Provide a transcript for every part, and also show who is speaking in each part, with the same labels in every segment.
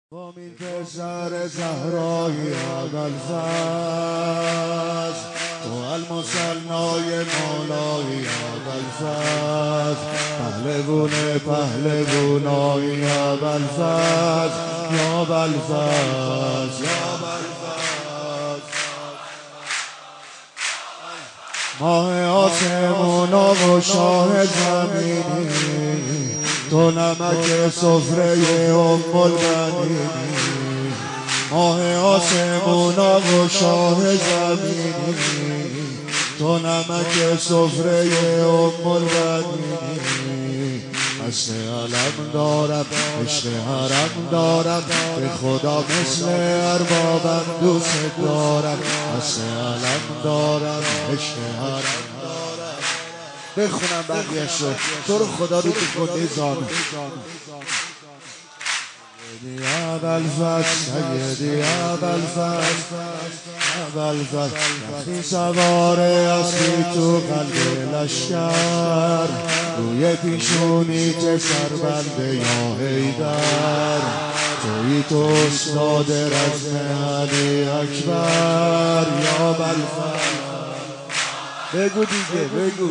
Speaker 1: امین پسر زهرایی ابوالفضل تو المثنای مولایی ابوالفضل پهلوونای ابوالفضل یا ابوالفضل یا ابوالفضل ماه آسمونا و شاه زمینی تو نمک سفره ام البنین ماه آسمونا و شاه زمینی تو نمک سفره ام البنین عشق علم دارم عشق حرم دارم به خدا مثل اربابم دوست دارم عشق علم دارم عشق حرم بخونم بقیه‌اش رو تو رو خدا رو تو کنده زانو سیدی ابوالفضل سیدی ابوالفضل وقتی سواره هستی تو قلب لشکر روی پیشونیت سربنده یا حیدر تویی تو استاد رزم علی اکبر یا ابوالفضل بگو دیگه بگو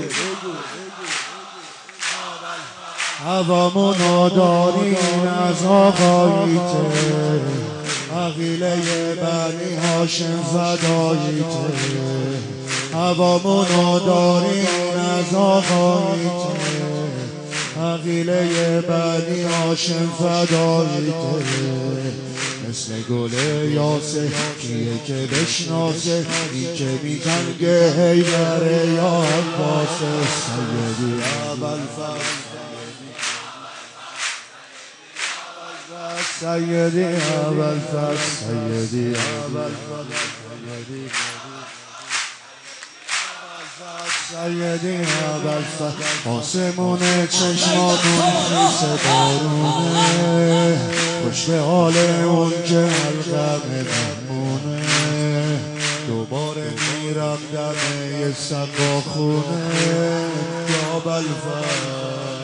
Speaker 1: هوامونو دارین از آقاییته عقیله بنی هاشم فداییته هوامونو دارین از آقاییته عقیله بنی هاشم فداییته مثل گل یاسه کیه که بشناسه این که میجنگه حیدر یا عباسه سیدی ابوالفضل سیدی ابوالفضل سیدی ابوالفضل سیدی ابوالفضل آسمون چشماتون خیس بارونه پشت حال اون که حلقم مهمونه دوباره میرم دمه سقا خونه یا ابوالفضل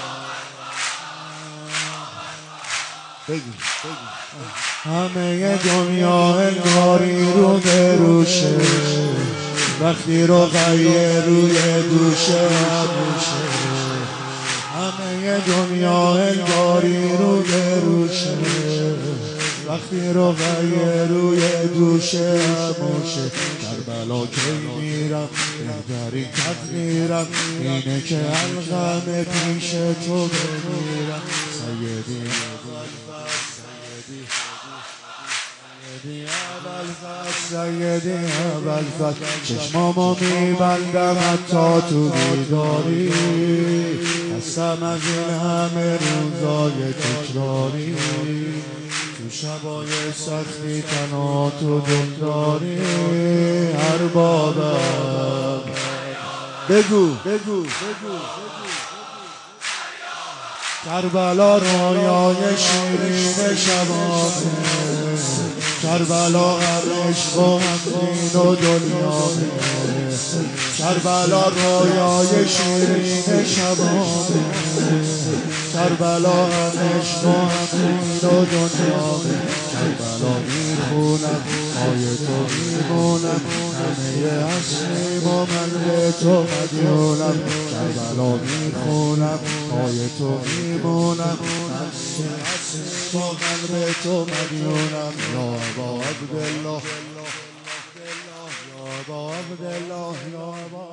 Speaker 1: همه دنیا انگاری رو بروشه وقتی رقیه روی دوشه عبوشه همه دنیا انگاری رو بروشه وقتی رقیه روی دوشه عبوشه کربلا کی میرم بهتری کت میرم اینه که علقم پیش تو بمیرم سیدی سیدی ابوالفضل چشمامو میبندم حتی تو بیداری هستم از این همه روزای تکراری تو شبای سختی تنها تو دلداری اربابم بگو کربلا رویای شیرین شبانه کربلا عشق و همدین و دنیانه کربلا رویای شیرین شبانه کربلا عشق و همدین و دنیانه کربلا میخونم پای تو میمونم همه اصلی با من به تو مدیونم کربلا میخونم پای تو میمونم با من به تو مدیونم یا ابا عبدالله یا ابا عبدالله یا ابا